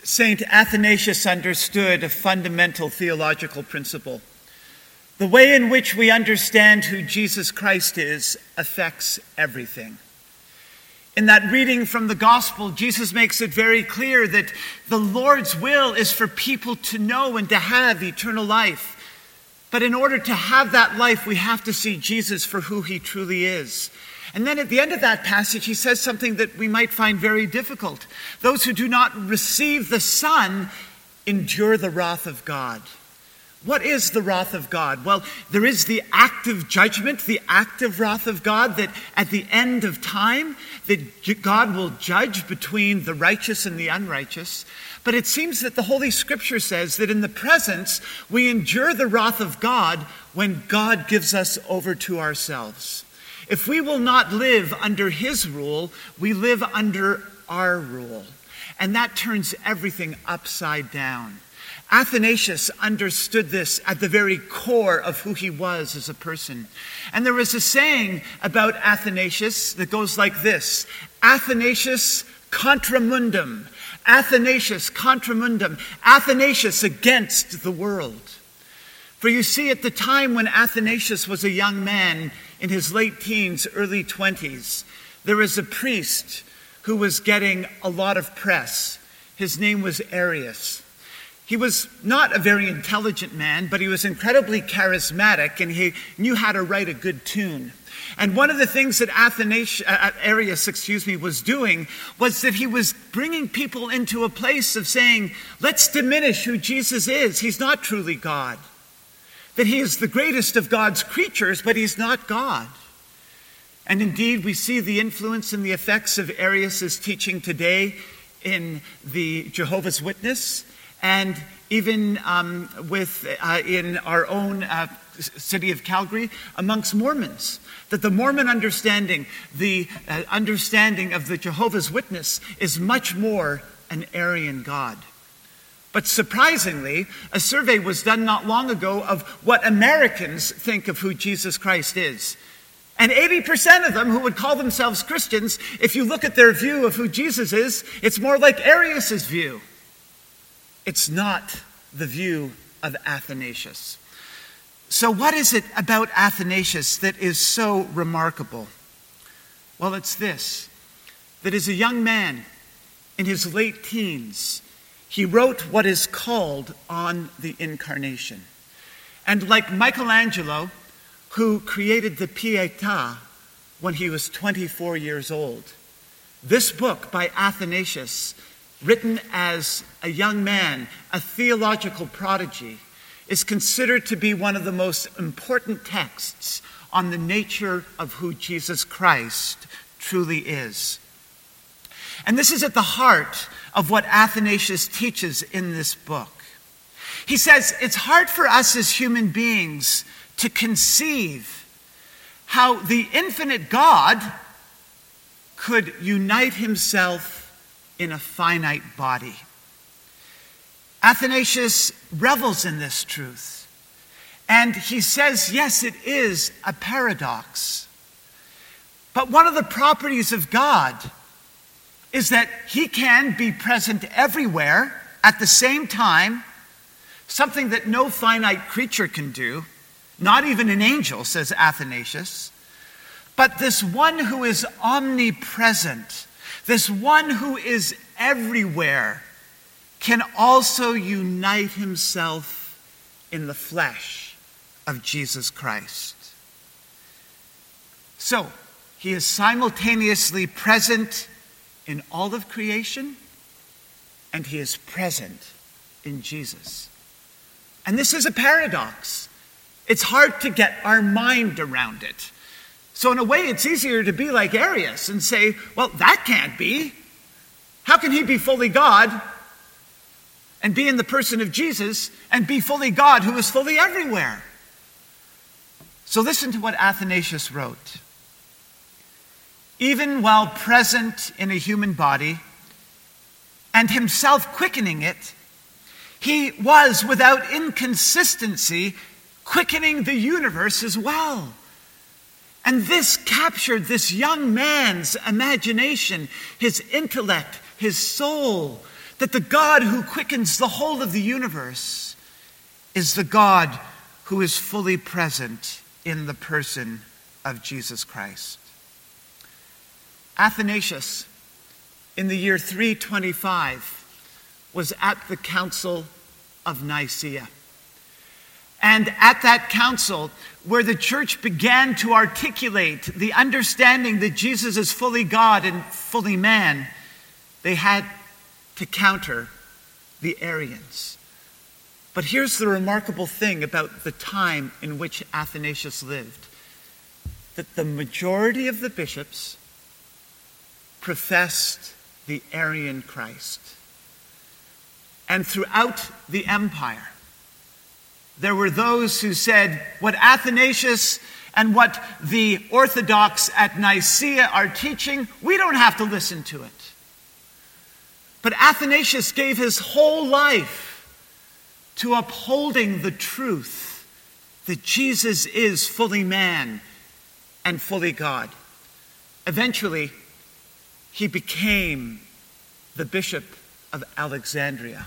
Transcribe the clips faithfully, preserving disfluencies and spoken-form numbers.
Saint Athanasius understood a fundamental theological principle. The way in which we understand who Jesus Christ is affects everything. In that reading from the gospel, Jesus makes it very clear that the Lord's will is for people to know and to have eternal life. But in order to have that life, we have to see Jesus for who he truly is. And then at the end of that passage, he says something that we might find very difficult. Those who do not receive the Son endure the wrath of God. What is the wrath of God? Well, there is the active judgment, the active wrath of God, that at the end of time, that God will judge between the righteous and the unrighteous. But it seems that the Holy Scripture says that in the presence, we endure the wrath of God when God gives us over to ourselves. If we will not live under his rule, we live under our rule. And that turns everything upside down. Athanasius understood this at the very core of who he was as a person. And there is a saying about Athanasius that goes like this: Athanasius contra mundum. Athanasius contra mundum. Athanasius against the world. For you see, at the time when Athanasius was a young man in his late teens, early twenties, there was a priest who was getting a lot of press. His name was Arius. He was not a very intelligent man, but he was incredibly charismatic, and he knew how to write a good tune. And one of the things that Athanasius, uh, Arius, excuse me, was doing was that he was bringing people into a place of saying, let's diminish who Jesus is. He's not truly God. That he is the greatest of God's creatures, but he's not God. And indeed, we see the influence and the effects of Arius' teaching today in the Jehovah's Witness, and even um, with uh, in our own uh, city of Calgary amongst Mormons. That the Mormon understanding, the uh, understanding of the Jehovah's Witness is much more an Aryan God. But surprisingly, a survey was done not long ago of what Americans think of who Jesus Christ is. And eighty percent of them who would call themselves Christians, if you look at their view of who Jesus is, it's more like Arius' view. It's not the view of Athanasius. So what is it about Athanasius that is so remarkable? Well, it's this, that as a young man in his late teens, he wrote what is called On the Incarnation. And like Michelangelo, who created the Pietà when he was twenty-four years old, this book by Athanasius, written as a young man, a theological prodigy, is considered to be one of the most important texts on the nature of who Jesus Christ truly is. And this is at the heart of what Athanasius teaches in this book. He says it's hard for us as human beings to conceive how the infinite God could unite himself in a finite body. Athanasius revels in this truth. And he says, yes, it is a paradox. But one of the properties of God is that he can be present everywhere at the same time, something that no finite creature can do, not even an angel, says Athanasius. But this one who is omnipresent, this one who is everywhere, can also unite himself in the flesh of Jesus Christ. So, he is simultaneously present in all of creation, and he is present in Jesus. And this is a paradox. It's hard to get our mind around it. So in a way, it's easier to be like Arius and say, well, that can't be. How can he be fully God and be in the person of Jesus and be fully God who is fully everywhere? So listen to what Athanasius wrote. Even while present in a human body and himself quickening it, he was without inconsistency quickening the universe as well. And this captured this young man's imagination, his intellect, his soul, that the God who quickens the whole of the universe is the God who is fully present in the person of Jesus Christ. Athanasius, in the year three twenty-five, was at the Council of Nicaea. And at that council, where the church began to articulate the understanding that Jesus is fully God and fully man, they had to counter the Arians. But here's the remarkable thing about the time in which Athanasius lived, that the majority of the bishops professed the Arian Christ. And throughout the empire, there were those who said, what Athanasius and what the Orthodox at Nicaea are teaching, we don't have to listen to it. But Athanasius gave his whole life to upholding the truth that Jesus is fully man and fully God. Eventually, he became the Bishop of Alexandria.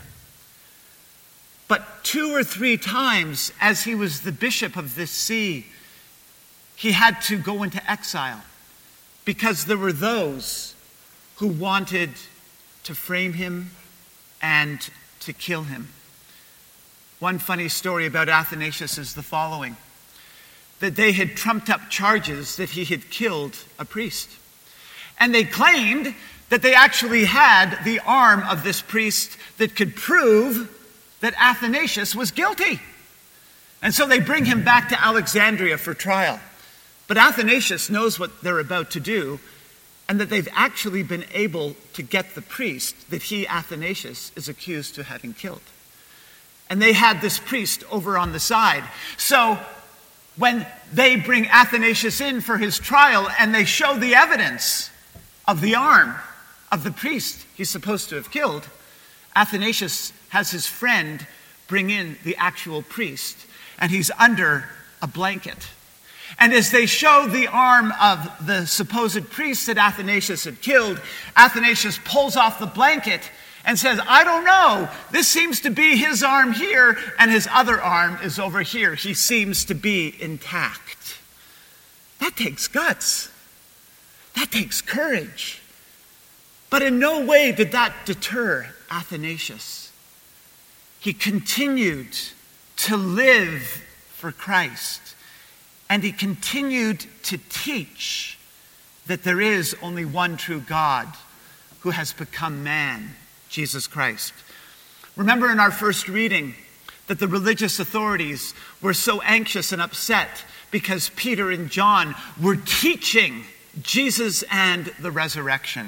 But two or three times, as he was the bishop of this see, he had to go into exile because there were those who wanted to frame him and to kill him. One funny story about Athanasius is the following: that they had trumped up charges that he had killed a priest. And they claimed that they actually had the arm of this priest that could prove that Athanasius was guilty. And so they bring him back to Alexandria for trial. But Athanasius knows what they're about to do, and that they've actually been able to get the priest that he, Athanasius, is accused of having killed. And they had this priest over on the side. So when they bring Athanasius in for his trial and they show the evidence of the arm of the priest he's supposed to have killed, Athanasius has his friend bring in the actual priest, and he's under a blanket. And as they show the arm of the supposed priest that Athanasius had killed, Athanasius pulls off the blanket and says, I don't know, this seems to be his arm here, and his other arm is over here. He seems to be intact. That takes guts. That takes courage. But in no way did that deter Athanasius. He continued to live for Christ, and he continued to teach that there is only one true God who has become man, Jesus Christ. Remember in our first reading that the religious authorities were so anxious and upset because Peter and John were teaching Jesus and the resurrection.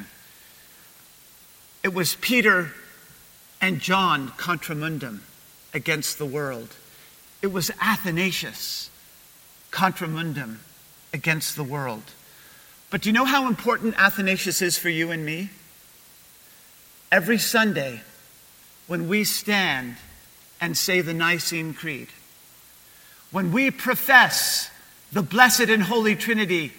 It was Peter and John contra mundum, against the world. It was Athanasius contra mundum, against the world. But do you know how important Athanasius is for you and me? Every Sunday, when we stand and say the Nicene Creed, when we profess the blessed and holy Trinity,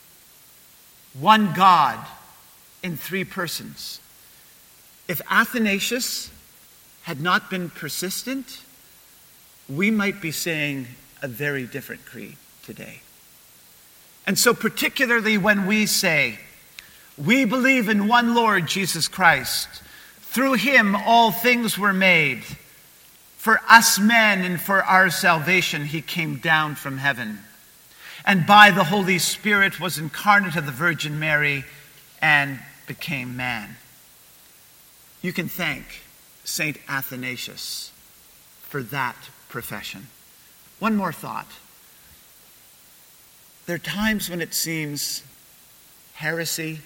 one God in three persons, if Athanasius had not been persistent, we might be saying a very different creed today. And so particularly when we say, we believe in one Lord Jesus Christ, through him all things were made, for us men and for our salvation he came down from heaven, and by the Holy Spirit was incarnate of the Virgin Mary and became man. You can thank Saint Athanasius for that profession. One more thought. There are times when it seems heresy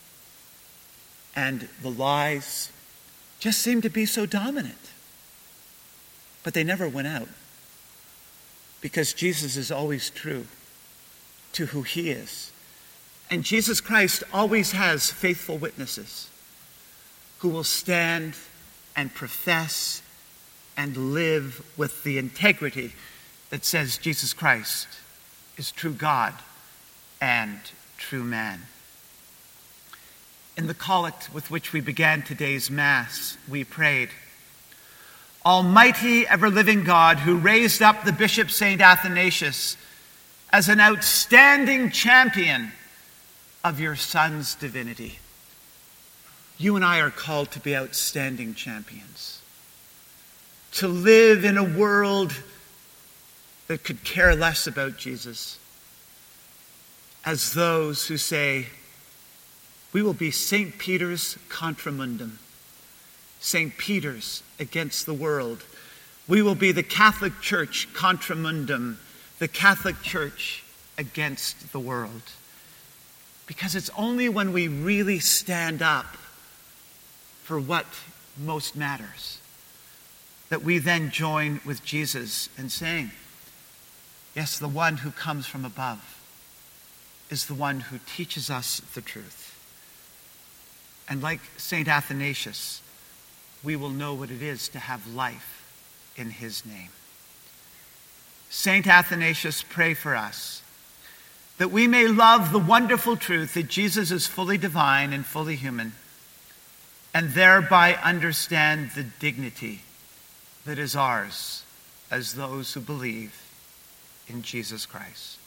and the lies just seem to be so dominant. But they never win out, because Jesus is always true to who he is. And Jesus Christ always has faithful witnesses who will stand and profess and live with the integrity that says Jesus Christ is true God and true man. In the collect with which we began today's Mass, we prayed, Almighty, ever-living God, who raised up the Bishop Saint Athanasius as an outstanding champion of your Son's divinity. You and I are called to be outstanding champions, to live in a world that could care less about Jesus, as those who say, we will be Saint Peter's contra mundum, Saint Peter's against the world. We will be the Catholic Church contra mundum, the Catholic Church against the world. Because it's only when we really stand up for what most matters that we then join with Jesus in saying, yes, the one who comes from above is the one who teaches us the truth. And like Saint Athanasius, we will know what it is to have life in his name. Saint Athanasius, pray for us, that we may love the wonderful truth that Jesus is fully divine and fully human, and thereby understand the dignity that is ours as those who believe in Jesus Christ.